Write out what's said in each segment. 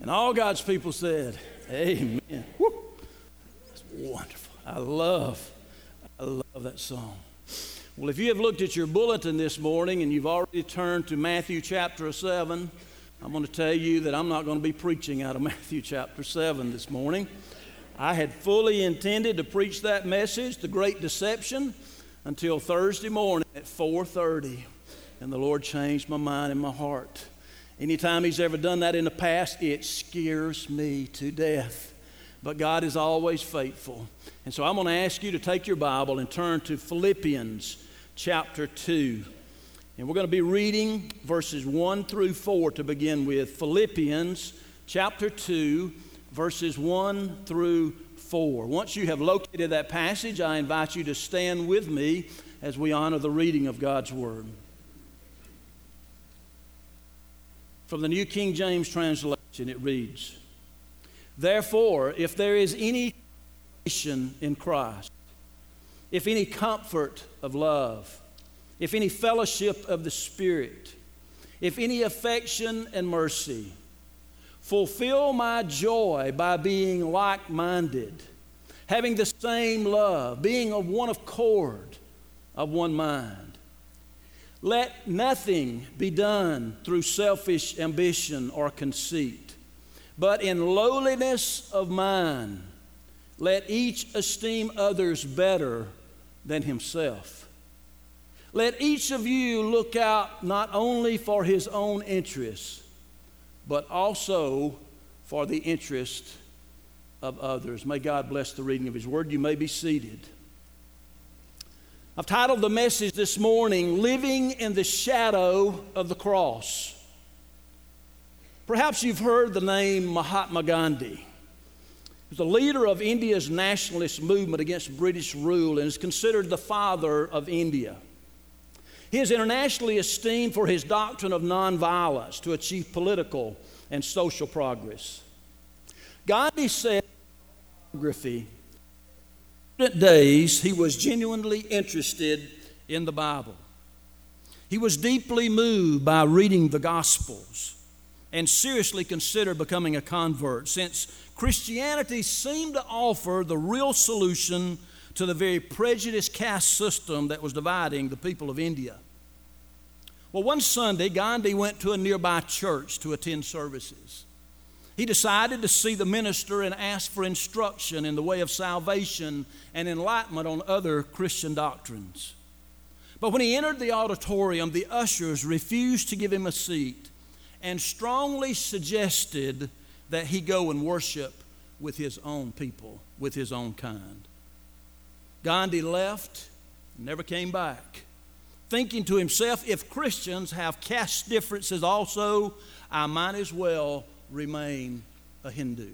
And all God's people said, amen. Woo. That's wonderful. I love that song. Well, if you have looked at your bulletin this morning and you've already turned to Matthew chapter 7, I'm going to tell you that I'm not going to be preaching out of Matthew chapter 7 this morning. I had fully intended to preach that message, The Great Deception, until Thursday morning at 4:30. And the Lord changed my mind and my heart. Anytime He's ever done that in the past, it scares me to death. But God is always faithful. And so I'm going to ask you to take your Bible and turn to Philippians chapter 2. And we're going to be reading verses 1 through 4 to begin with. Philippians chapter 2, verses 1 through 4. Once you have located that passage, I invite you to stand with me as we honor the reading of God's Word. From the New King James translation, it reads, "Therefore, if there is any consolation in Christ, if any comfort of love, if any fellowship of the Spirit, if any affection and mercy, fulfill my joy by being like-minded, having the same love, being of one accord, of one mind. Let nothing be done through selfish ambition or conceit, but in lowliness of mind, let each esteem others better than himself. Let each of you look out not only for his own interests, but also for the interest of others." May God bless the reading of His Word. You may be seated. I've titled the message this morning, "Living in the Shadow of the Cross." Perhaps you've heard the name Mahatma Gandhi. He was the leader of India's nationalist movement against British rule and is considered the father of India. He is internationally esteemed for his doctrine of nonviolence to achieve political and social progress. Gandhi said in his biography, days, he was genuinely interested in the Bible. He was deeply moved by reading the Gospels and seriously considered becoming a convert, since Christianity seemed to offer the real solution to the very prejudiced caste system that was dividing the people of India. Well, one Sunday, Gandhi went to a nearby church to attend services. He decided to see the minister and ask for instruction in the way of salvation and enlightenment on other Christian doctrines. But when he entered the auditorium, the ushers refused to give him a seat and strongly suggested that he go and worship with his own people, with his own kind. Gandhi left and never came back, thinking to himself, if Christians have caste differences also, I might as well remain a Hindu.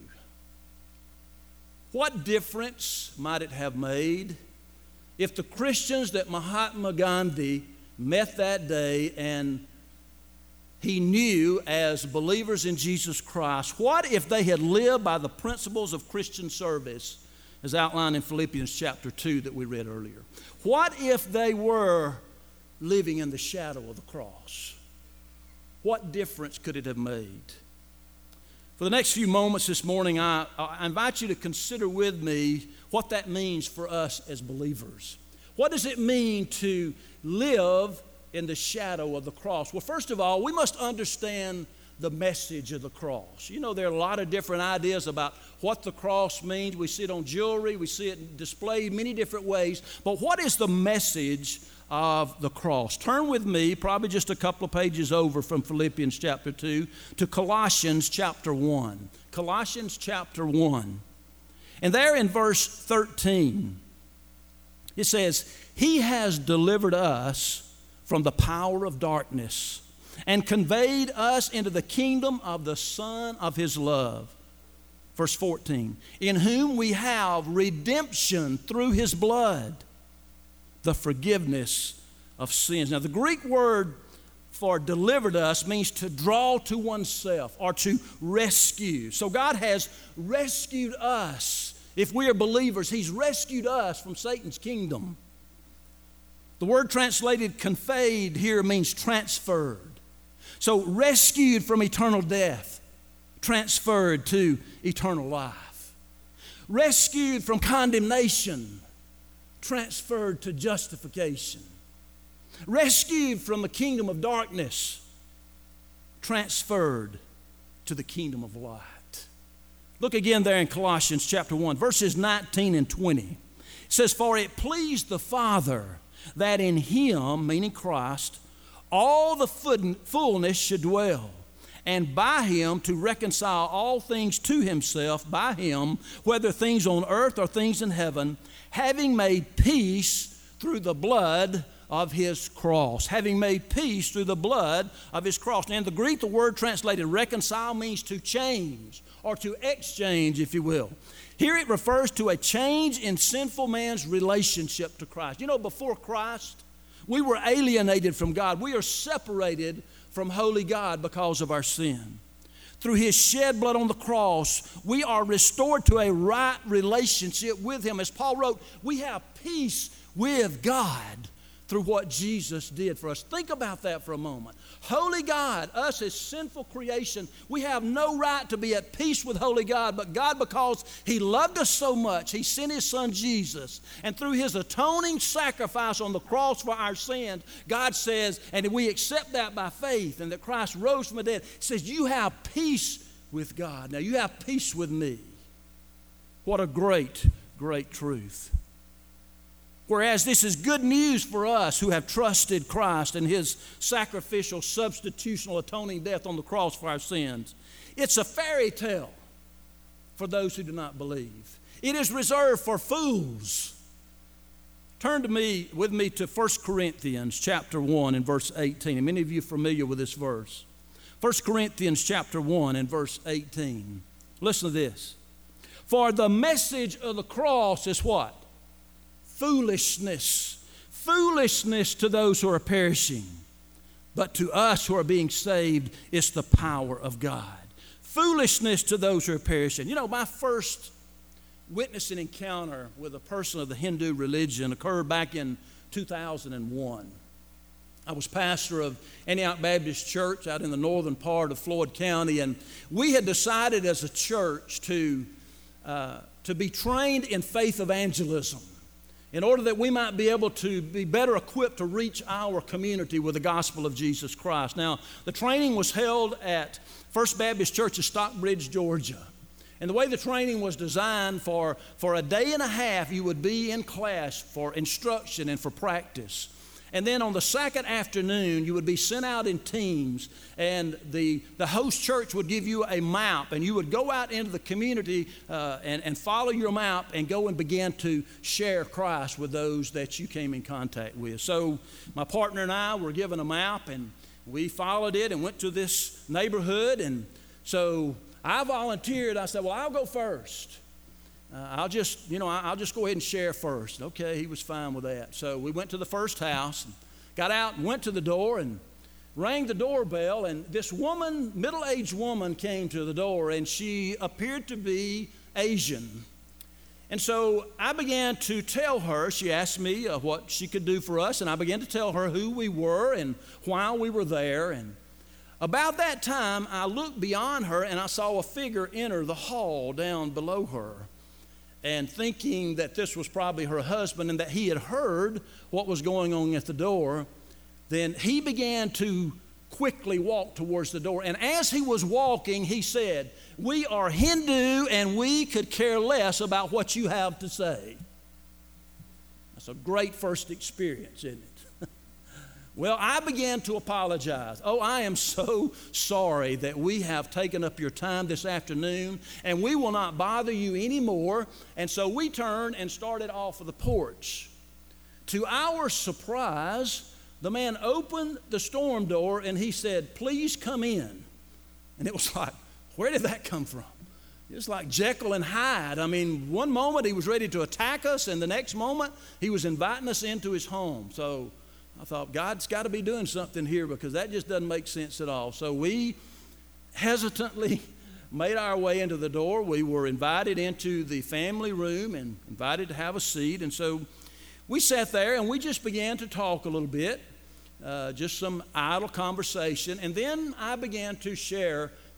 What difference might it have made if the Christians that Mahatma Gandhi met that day and he knew as believers in Jesus Christ, what if they had lived by the principles of Christian service as outlined in Philippians chapter 2 that we read earlier? What if they were living in the shadow of the cross? What difference could it have made? For the next few moments this morning, I invite you to consider with me what that means for us as believers. What does it mean to live in the shadow of the cross? Well, first of all, we must understand the message of the cross. You know, there are a lot of different ideas about what the cross means. We see it on jewelry. We see it displayed many different ways. But what is the message of the cross? Turn with me, probably just a couple of pages over from Philippians chapter 2, to Colossians chapter 1. Colossians chapter 1. And there in verse 13, it says, "He has delivered us from the power of darkness and conveyed us into the kingdom of the Son of His love." Verse 14, "In whom we have redemption through His blood, the forgiveness of sins." Now, the Greek word for delivered us means to draw to oneself or to rescue. So God has rescued us. If we are believers, He's rescued us from Satan's kingdom. The word translated conveyed here means transferred. So rescued from eternal death, transferred to eternal life. Rescued from condemnation, transferred to justification. Rescued from the kingdom of darkness, transferred to the kingdom of light. Look again there in Colossians chapter 1, verses 19 and 20. It says, "For it pleased the Father that in Him," meaning Christ, "all the fullness should dwell, and by Him to reconcile all things to Himself, by Him, whether things on earth or things in heaven, having made peace through the blood of His cross." Having made peace through the blood of His cross. Now in the Greek, the word translated reconcile means to change or to exchange, if you will. Here it refers to a change in sinful man's relationship to Christ. You know, before Christ, we were alienated from God. We are separated from holy God because of our sin. Through His shed blood on the cross, we are restored to a right relationship with Him. As Paul wrote, we have peace with God through what Jesus did for us. Think about that for a moment. Holy God, us as sinful creation, we have no right to be at peace with holy God, but God, because He loved us so much, He sent His Son Jesus, and through His atoning sacrifice on the cross for our sins, God says, and we accept that by faith, and that Christ rose from the dead, He says, you have peace with God. Now you have peace with me. What a great, great truth. Whereas this is good news for us who have trusted Christ and His sacrificial, substitutional, atoning death on the cross for our sins. It's a fairy tale for those who do not believe. It is reserved for fools. Turn with me to 1 Corinthians chapter 1 and verse 18. And many of you are familiar with this verse. 1 Corinthians chapter 1 and verse 18. Listen to this. For the message of the cross is what? Foolishness. Foolishness to those who are perishing. But to us who are being saved, it's the power of God. Foolishness to those who are perishing. You know, my first witnessing encounter with a person of the Hindu religion occurred back in 2001. I was pastor of Antioch Baptist Church out in the northern part of Floyd County, and we had decided as a church to be trained in faith evangelism, in order that we might be able to be better equipped to reach our community with the gospel of Jesus Christ. Now, the training was held at First Baptist Church of Stockbridge, Georgia. And the way the training was designed, for a day and a half, you would be in class for instruction and for practice. And then on the second afternoon, you would be sent out in teams, and the host church would give you a map, and you would go out into the community and follow your map and go and begin to share Christ with those that you came in contact with. So my partner and I were given a map, and we followed it and went to this neighborhood. And so I volunteered. I said, well, I'll go first. I'll just go ahead and share first. Okay, he was fine with that. So we went to the first house, and got out and went to the door and rang the doorbell, and this woman, middle-aged woman, came to the door, and she appeared to be Asian. And so I began to tell her, she asked me what she could do for us, and I began to tell her who we were and why we were there. And about that time, I looked beyond her, and I saw a figure enter the hall down below her. And thinking that this was probably her husband and that he had heard what was going on at the door, then he began to quickly walk towards the door. And as he was walking, he said, we are Hindu and we could care less about what you have to say. That's a great first experience, isn't it? Well, I began to apologize. Oh, I am so sorry that we have taken up your time this afternoon, and we will not bother you anymore. And so we turned and started off of the porch. To our surprise, the man opened the storm door, and he said, please come in. And it was like, where did that come from? It's like Jekyll and Hyde. I mean, one moment he was ready to attack us, and the next moment he was inviting us into his home. So I thought, God's got to be doing something here, because that just doesn't make sense at all. So we hesitantly made our way into the door. We were invited into the family room and invited to have a seat. And so we sat there and we just began to talk a little bit, just some idle conversation. And then I began to share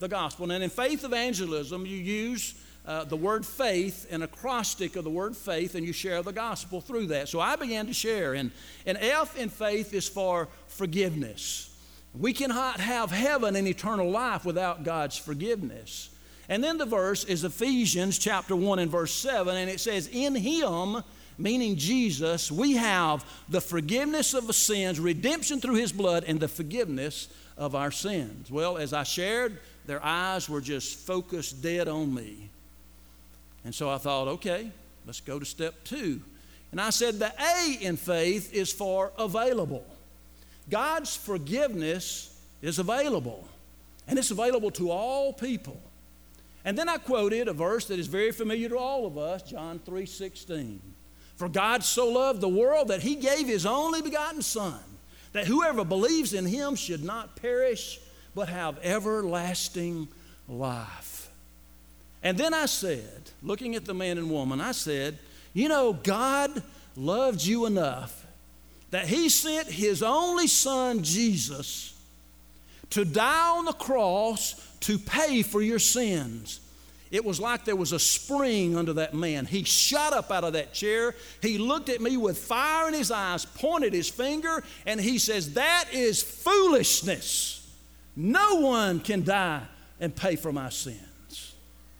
the gospel. And in faith evangelism, you use the word faith, an acrostic of the word faith, and you share the gospel through that. So I began to share. And F in faith is for forgiveness. We cannot have heaven and eternal life without God's forgiveness. And then the verse is Ephesians chapter 1 and verse 7, and it says, in Him, meaning Jesus, we have the forgiveness of the sins, redemption through His blood, and the forgiveness of our sins. Well, as I shared, their eyes were just focused dead on me. And so I thought, okay, let's go to step 2. And I said the A in faith is for available. God's forgiveness is available, and it's available to all people. And then I quoted a verse that is very familiar to all of us, John 3:16. For God so loved the world that He gave His only begotten Son, that whoever believes in Him should not perish, but have everlasting life. And then I said, looking at the man and woman, I said, you know, God loved you enough that He sent His only Son, Jesus, to die on the cross to pay for your sins. It was like there was a spring under that man. He shot up out of that chair. He looked at me with fire in his eyes, pointed his finger, and he says, that is foolishness. No one can die and pay for my sins.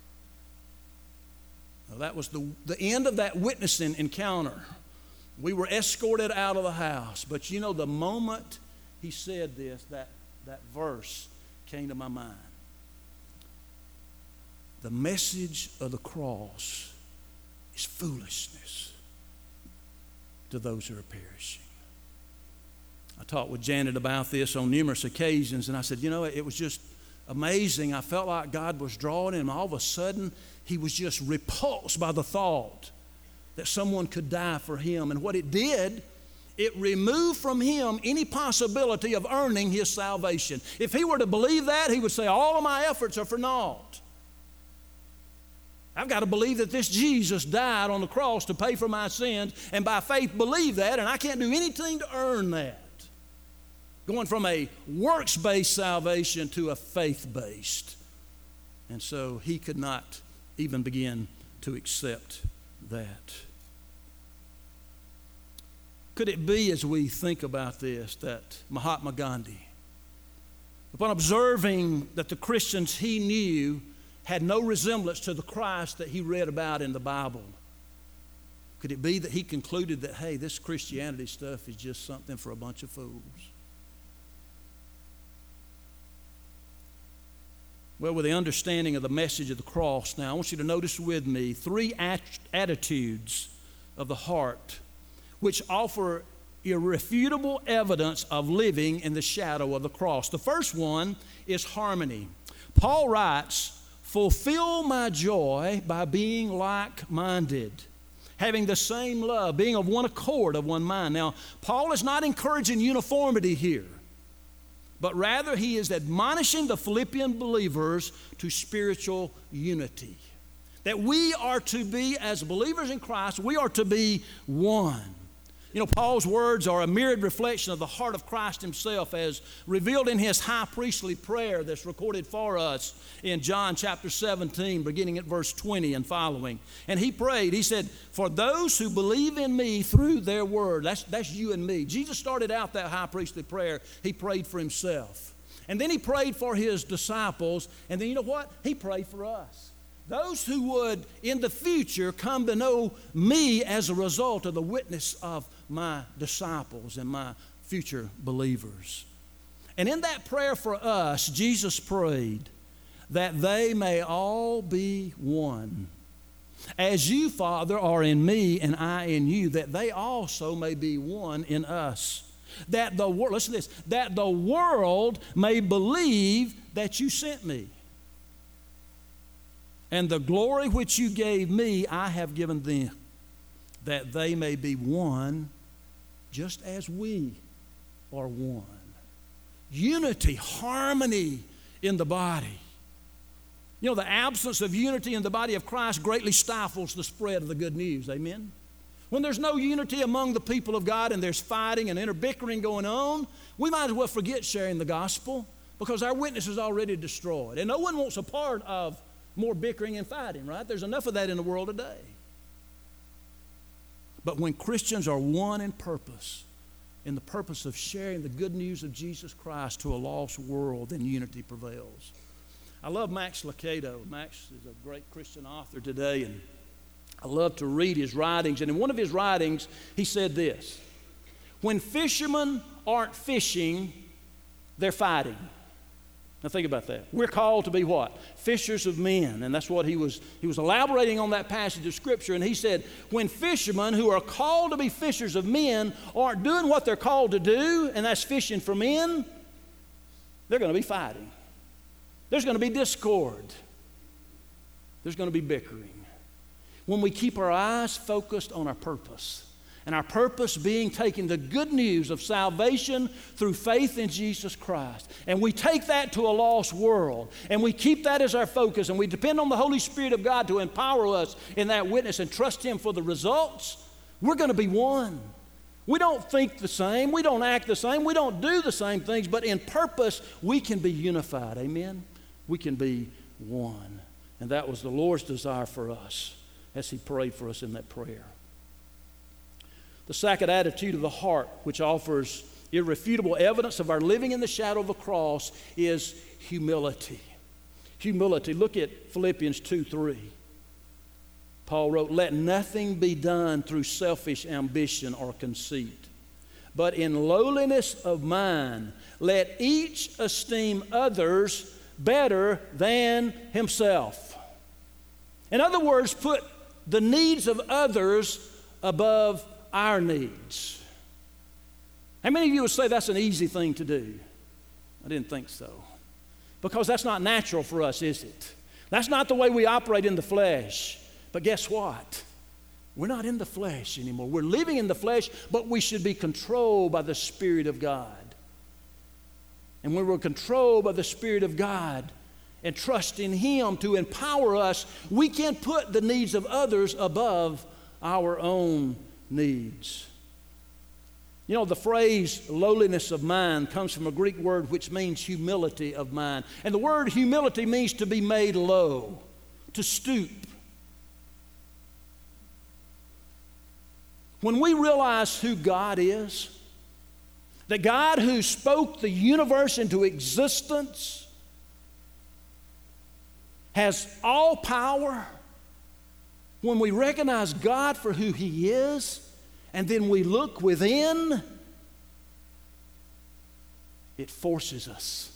Well, that was the end of that witnessing encounter. We were escorted out of the house. But you know, the moment he said this, that verse came to my mind. The message of the cross is foolishness to those who are perishing. I talked with Janet about this on numerous occasions, and I said, you know, it was just amazing. I felt like God was drawing him. All of a sudden, he was just repulsed by the thought that someone could die for him. And what it did, it removed from him any possibility of earning his salvation. If he were to believe that, he would say, all of my efforts are for naught. I've got to believe that this Jesus died on the cross to pay for my sins, and by faith believe that, and I can't do anything to earn that. Going from a works-based salvation to a faith-based. And so he could not even begin to accept that. Could it be, as we think about this, that Mahatma Gandhi, upon observing that the Christians he knew had no resemblance to the Christ that he read about in the Bible, could it be that he concluded that, hey, this Christianity stuff is just something for a bunch of fools? Well, with the understanding of the message of the cross now, I want you to notice with me 3 attitudes of the heart which offer irrefutable evidence of living in the shadow of the cross. The first one is harmony. Paul writes, fulfill my joy by being like-minded, having the same love, being of one accord, of one mind. Now, Paul is not encouraging uniformity here, but rather he is admonishing the Philippian believers to spiritual unity. That we are to be, as believers in Christ, we are to be one. You know, Paul's words are a mirrored reflection of the heart of Christ himself as revealed in his high priestly prayer that's recorded for us in John chapter 17, beginning at verse 20 and following. And he prayed, he said, for those who believe in me through their word. That's you and me. Jesus started out that high priestly prayer. He prayed for himself. And then he prayed for his disciples. And then you know what? He prayed for us. Those who would in the future come to know me as a result of the witness of my disciples and my future believers. And in that prayer for us, Jesus prayed that they may all be one. As you, Father, are in me and I in you, that they also may be one in us. That the world, listen to this, that the world may believe that you sent me. And the glory which you gave me, I have given them, that they may be one, just as we are one. Unity, harmony in the body. You know, the absence of unity in the body of Christ greatly stifles the spread of the good news. Amen? When there's no unity among the people of God and there's fighting and inner bickering going on, we might as well forget sharing the gospel. because our witness is already destroyed. And no one wants a part of more bickering and fighting, right? There's enough of that in the world today. But when Christians are one in purpose, in the purpose of sharing the good news of Jesus Christ to a lost world, then unity prevails. I love Max Lucado. Max is a great Christian author today, and I love to read his writings. And in one of his writings, he said this: when fishermen aren't fishing, they're fighting. Now think about that. We're called to be what? Fishers of men. And that's what he was elaborating on that passage of Scripture. And he said, when fishermen who are called to be fishers of men aren't doing what they're called to do, and that's fishing for men, they're going to be fighting. There's going to be discord. There's going to be bickering. When we keep our eyes focused on our purpose, and our purpose being taking the good news of salvation through faith in Jesus Christ, and we take that to a lost world, and we keep that as our focus, and we depend on the Holy Spirit of God to empower us in that witness and trust Him for the results, we're going to be one. We don't think the same, we don't act the same, we don't do the same things, but in purpose we can be unified. Amen? We can be one. And that was the Lord's desire for us as He prayed for us in that prayer. The second attitude of the heart, which offers irrefutable evidence of our living in the shadow of the cross, is humility. Humility. Look at Philippians 2:3. Paul wrote, let nothing be done through selfish ambition or conceit, but in lowliness of mind, let each esteem others better than himself. In other words, put the needs of others above our needs. How many of you would say that's an easy thing to do? I didn't think so. Because that's not natural for us, is it? That's not the way we operate in the flesh. But guess what? We're not in the flesh anymore. We're living in the flesh, but we should be controlled by the Spirit of God. And when we're controlled by the Spirit of God and trust in Him to empower us, we can put the needs of others above our own needs. You know, the phrase lowliness of mind comes from a Greek word which means humility of mind. And the word humility means to be made low, to stoop. When we realize who God is, that God who spoke the universe into existence has all power, when we recognize God for who He is, and then we look within, it forces us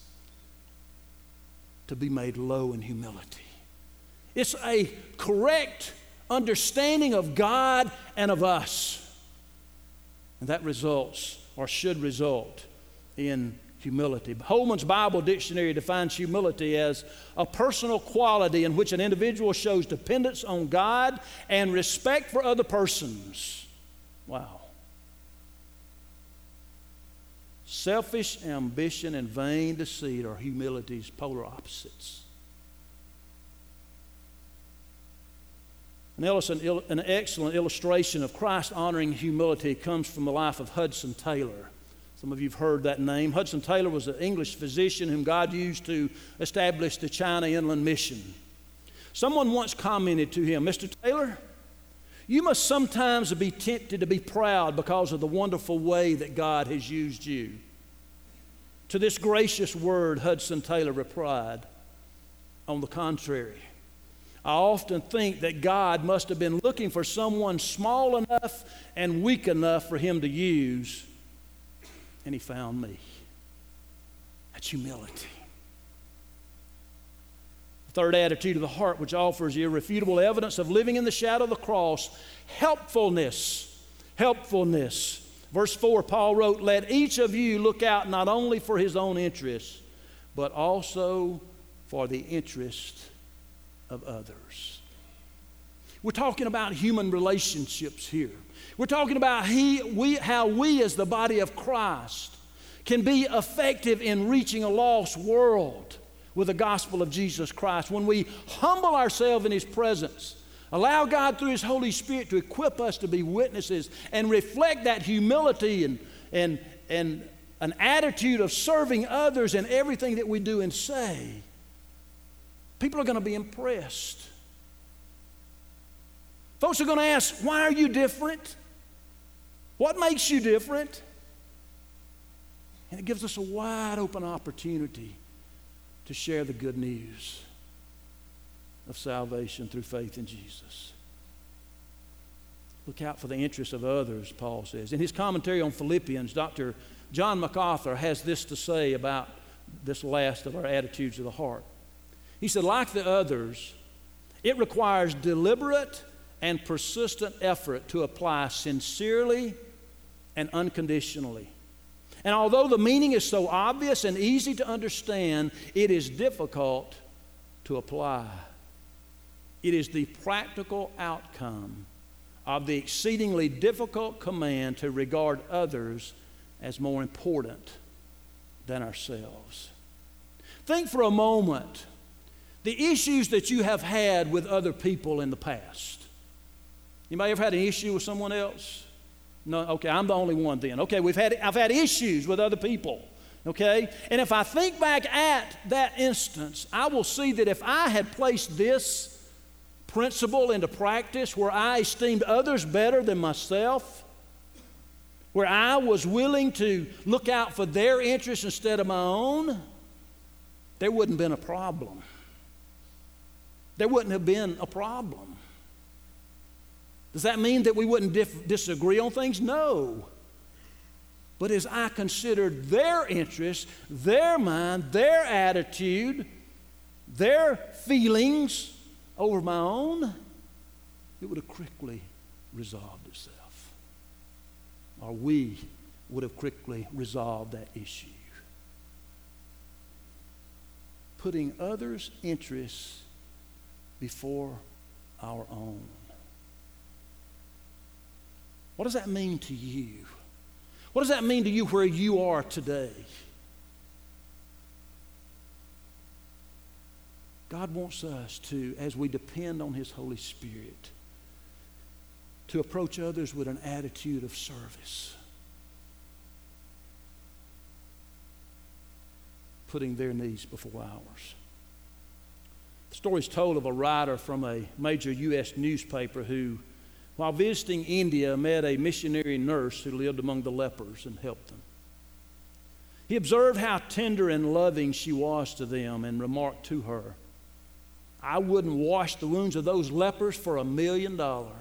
to be made low in humility. It's a correct understanding of God and of us. And that results, or should result, in humility. Holman's Bible Dictionary defines humility as a personal quality in which an individual shows dependence on God and respect for other persons. Wow. Selfish ambition and vain deceit are humility's polar opposites. An excellent illustration of Christ-honoring humility comes from the life of Hudson Taylor. Some of you have heard that name. Hudson Taylor was an English physician whom God used to establish the China Inland Mission. Someone once commented to him, Mr. Taylor, you must sometimes be tempted to be proud because of the wonderful way that God has used you. To this gracious word, Hudson Taylor replied, on the contrary, I often think that God must have been looking for someone small enough and weak enough for Him to use, and He found me. That's humility. The third attitude of the heart, which offers irrefutable evidence of living in the shadow of the cross, helpfulness. Helpfulness. Verse 4, Paul wrote, let each of you look out not only for his own interests, but also for the interest of others. We're talking about human relationships here. We're talking about how we as the body of Christ can be effective in reaching a lost world with the gospel of Jesus Christ. When we humble ourselves in His presence, allow God through His Holy Spirit to equip us to be witnesses and reflect that humility and an attitude of serving others in everything that we do and say, people are going to be impressed. Folks are going to ask, why are you different? What makes you different? And it gives us a wide open opportunity to share the good news of salvation through faith in Jesus. Look out for the interests of others, Paul says. In his commentary on Philippians, Dr. John MacArthur has this to say about this last of our attitudes of the heart. He said, like the others, it requires deliberate and persistent effort to apply sincerely and unconditionally. And although the meaning is so obvious and easy to understand, it is difficult to apply. It is the practical outcome of the exceedingly difficult command to regard others as more important than ourselves. Think for a moment the issues that you have had with other people in the past. Anybody ever had an issue with someone else? No, okay, I'm the only one then. Okay, I've had issues with other people. Okay? And if I think back at that instance, I will see that if I had placed this principle into practice where I esteemed others better than myself, where I was willing to look out for their interests instead of my own, there wouldn't have been a problem. There wouldn't have been a problem. Does that mean that we wouldn't disagree on things? No. But as I considered their interests, their mind, their attitude, their feelings over my own, it would have quickly resolved itself. Or we would have quickly resolved that issue. Putting others' interests before our own. What does that mean to you? What does that mean to you where you are today? God wants us to, as we depend on His Holy Spirit, to approach others with an attitude of service, putting their needs before ours. The story is told of a writer from a major U.S. newspaper who, while visiting India, met a missionary nurse who lived among the lepers and helped them. He observed how tender and loving she was to them and remarked to her, "I wouldn't wash the wounds of those lepers for $1 million.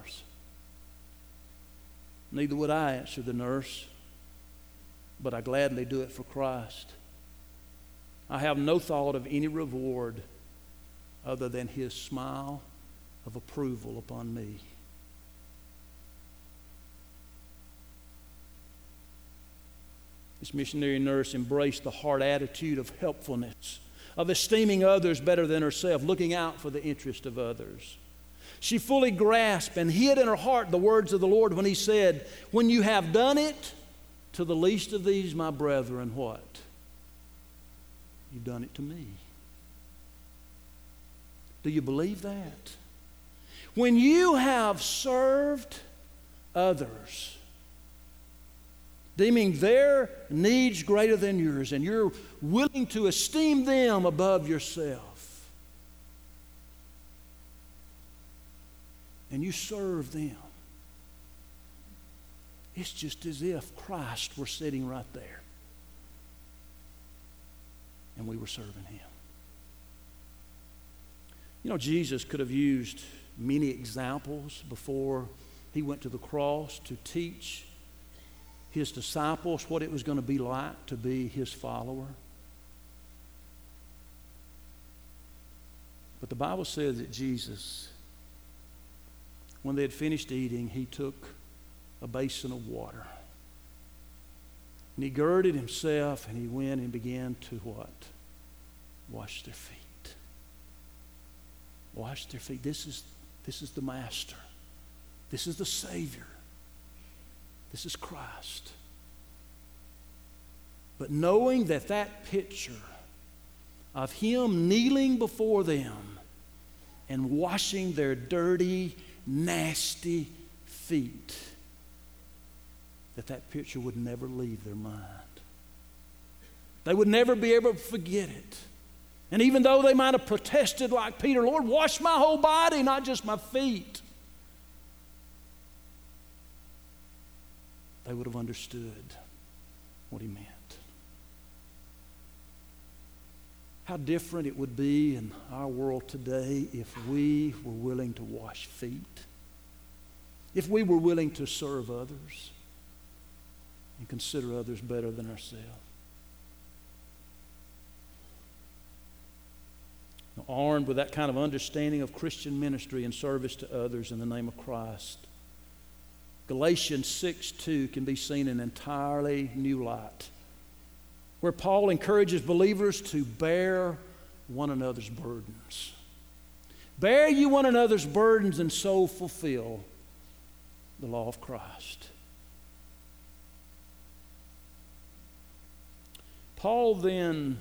Neither would I," answered the nurse, "but I gladly do it for Christ. I have no thought of any reward other than His smile of approval upon me." This missionary nurse embraced the hard attitude of helpfulness, of esteeming others better than herself, looking out for the interest of others. She fully grasped and hid in her heart the words of the Lord when He said, "When you have done it to the least of these, my brethren," what? "You've done it to me." Do you believe that? When you have served others, deeming their needs greater than yours, and you're willing to esteem them above yourself, and you serve them, it's just as if Christ were sitting right there and we were serving Him. You know, Jesus could have used many examples before He went to the cross to teach His disciples what it was going to be like to be His follower. But the Bible says that Jesus, when they had finished eating, He took a basin of water. And He girded Himself and He went and began to what? Wash their feet. Wash their feet. This is the Master. This is the Savior. This is Christ. But knowing that that picture of Him kneeling before them and washing their dirty, nasty feet, that picture would never leave their mind. They would never be able to forget it. And even though they might have protested like Peter, Lord, wash my whole body, not just my feet, they would have understood what he meant. How different it would be in our world today if we were willing to wash feet, if we were willing to serve others and consider others better than ourselves. Now, armed with that kind of understanding of Christian ministry and service to others in the name of Christ, Galatians 6:2 can be seen in an entirely new light, where Paul encourages believers to bear one another's burdens. Bear you one another's burdens and so fulfill the law of Christ. Paul then,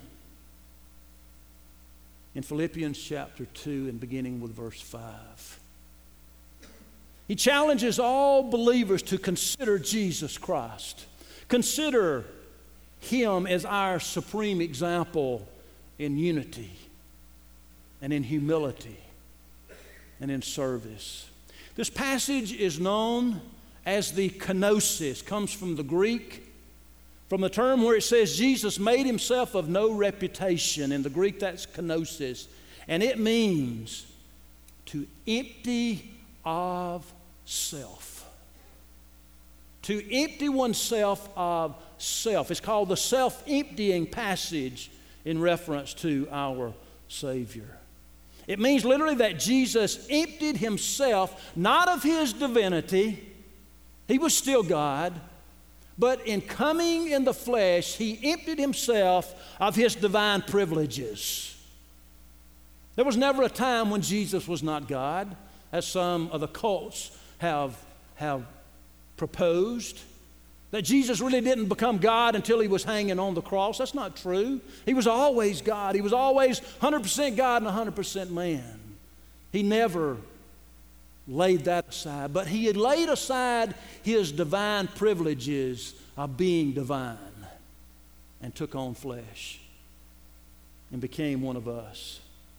in Philippians chapter 2 and beginning with verse 5, he challenges all believers to consider Jesus Christ. Consider him as our supreme example in unity and in humility and in service. This passage is known as the kenosis, comes from the Greek, from the term where it says Jesus made himself of no reputation. In the Greek, that's kenosis. And it means to empty of self. To empty oneself of self. It's called the self-emptying passage in reference to our Savior. It means literally that Jesus emptied himself, not of his divinity, he was still God, but in coming in the flesh, he emptied himself of his divine privileges. There was never a time when Jesus was not God, as some of the cults have proposed, that Jesus really didn't become God until he was hanging on the cross. That's not true. He was always God. He was always 100% God and 100% man. He never laid that aside, but he had laid aside his divine privileges of being divine and took on flesh and became one of us.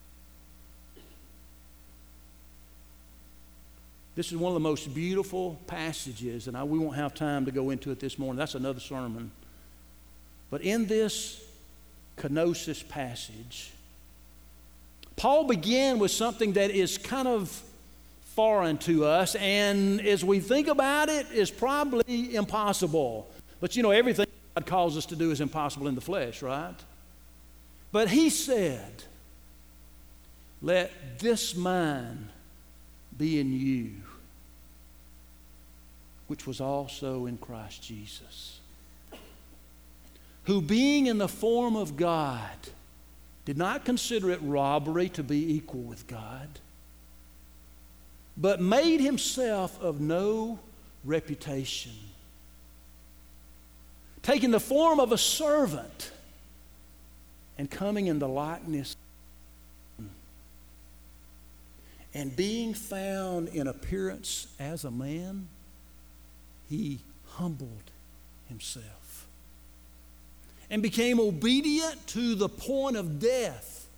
This is one of the most beautiful passages, and we won't have time to go into it this morning. That's another sermon. But in this kenosis passage, Paul began with something that is kind of foreign to us, and as we think about it, is probably impossible. But you know, everything God calls us to do is impossible in the flesh, right? But he said, let this mind be in you, which was also in Christ Jesus, who being in the form of God did not consider it robbery to be equal with God, but made himself of no reputation, taking the form of a servant and coming in the likeness and being found in appearance as a man, he humbled himself and became obedient to the point of death.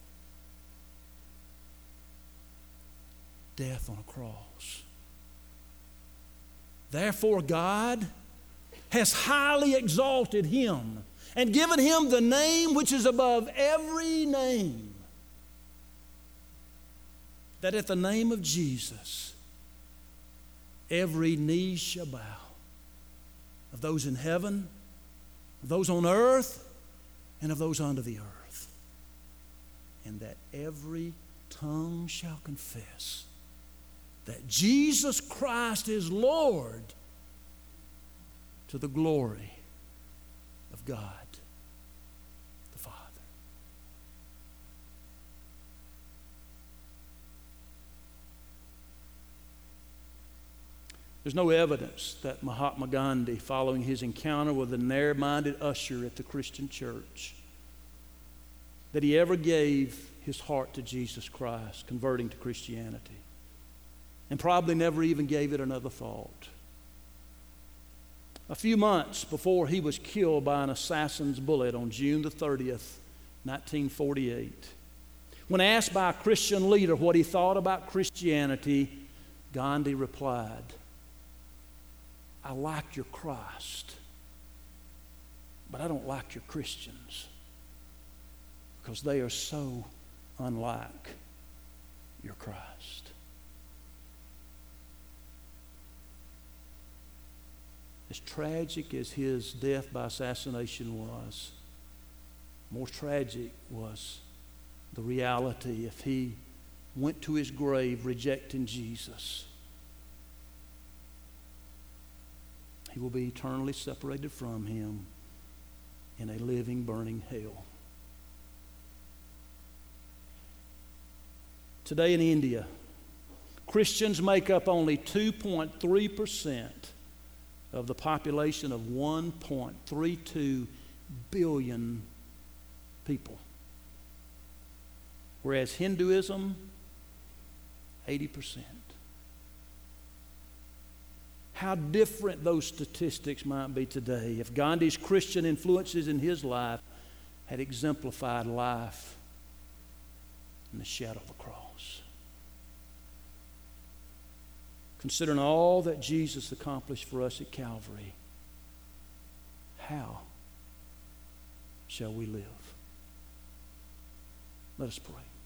Death on a cross. Therefore, God has highly exalted him and given him the name which is above every name, that at the name of Jesus, every knee shall bow, of those in heaven, of those on earth, and of those under the earth, and that every tongue shall confess that Jesus Christ is Lord, to the glory of God the Father. There's no evidence that Mahatma Gandhi, following his encounter with a narrow-minded usher at the Christian church, that he ever gave his heart to Jesus Christ, converting to Christianity, and probably never even gave it another thought. a few months before he was killed by an assassin's bullet on June the 30th, 1948. When asked by a Christian leader what he thought about Christianity, Gandhi replied, "I like your Christ, but I don't like your Christians because they are so unlike your Christ." As tragic as his death by assassination was, more tragic was the reality if he went to his grave rejecting Jesus. He will be eternally separated from him in a living, burning hell. Today in India, Christians make up only 2.3% of the population of 1.32 billion people. Whereas Hinduism, 80%. How different those statistics might be today if Gandhi's Christian influences in his life had exemplified life in the shadow of the cross. Considering all that Jesus accomplished for us at Calvary, how shall we live? Let us pray.